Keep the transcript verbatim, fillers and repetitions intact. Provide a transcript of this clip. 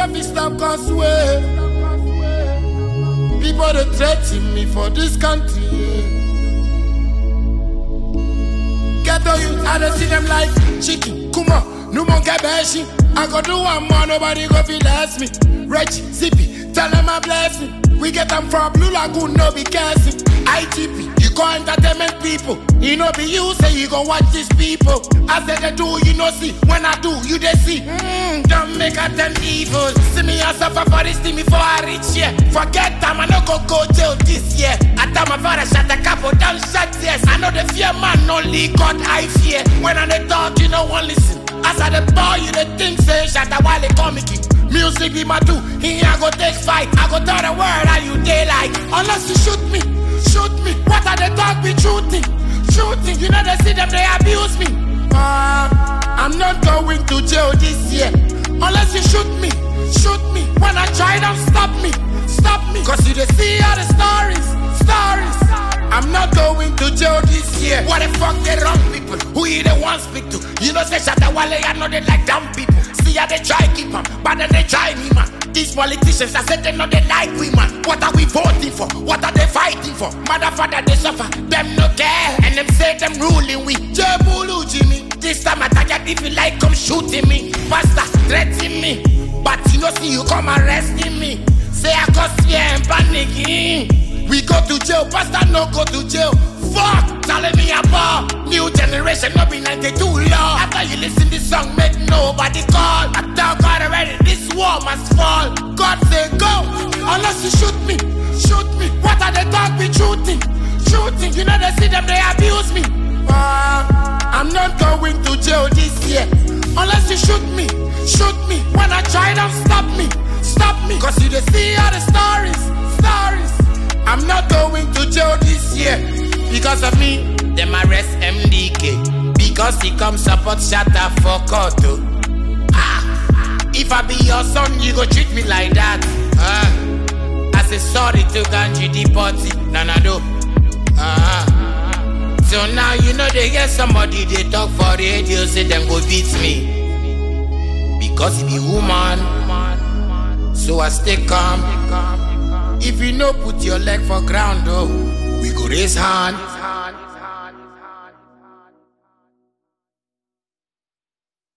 never stop cause way. People they threaten me for this country. Get on you, I don't see them like chicken. Come on, no more get bashi. I go do one more, nobody go feel less me. Reggie, Zippy, tell them I bless me. We get them from Blue Lagoon, no be guessing. I T P, you call entertainment people. You know be you say you gon' watch these people. I said they do, you know see. When I do, you they see. Mmm, don't make a them evil. See me I suffer for this thing before I reach here. Forget time, I no go go jail this year. I tell my father shut the capo down, shut yes. I know the fear man, only God I fear. When I they talk, you no one listen. As I the boy, you the think say shut the while they comic. Music be my two, here I go take fight. I go tell the world how you day like. Unless you shoot me, shoot me. What are they talk be shooting? Shooting, you know they see them, they abuse me. Uh, I'm not going to jail this year. Unless you shoot me, shoot me. When I try them, stop me, stop me. Cause you they see all the stories, stories. I'm not going to jail this year. What the fuck they wrong people? Who you the one speak to? You know say Shatta Wale, I know they like dumb people. See how they try keep them, but then they try me man. These politicians, I said they know they like we man. What are we voting for? What are they fighting for? Mother, father, they suffer, them no care. And them say them ruling we. Jebulu Jimmy. This time I tell you if you like come shooting me. Pastors threatening me. But you know see you come arresting me. Say I cause fear and panicking. We go to jail, pastor no go to jail. Fuck, telling me about new generation, no be ninety-two law. After you listen this song, make nobody call. I tell God already, this war must fall. God say go, unless you shoot me, shoot me. What are they talk be shooting? Shooting, you know they see them, they abuse me. Uh, I'm not going to jail this year. Unless you shoot me, shoot me. When I try them, stop me, stop me. Cause you they see all the stories, stories. I'm not going to jail this year. Because of me, them arrest M D K. Because he come support Shatta for court. Ah, if I be your son, you go treat me like that. Ah, I say sorry to Ganji Deporti. Nanado. Ah, so now you know they get somebody they talk for radio, say them go beat me. Because he be woman, so I stay calm. If you no put your leg for ground, oh, we go raise hand.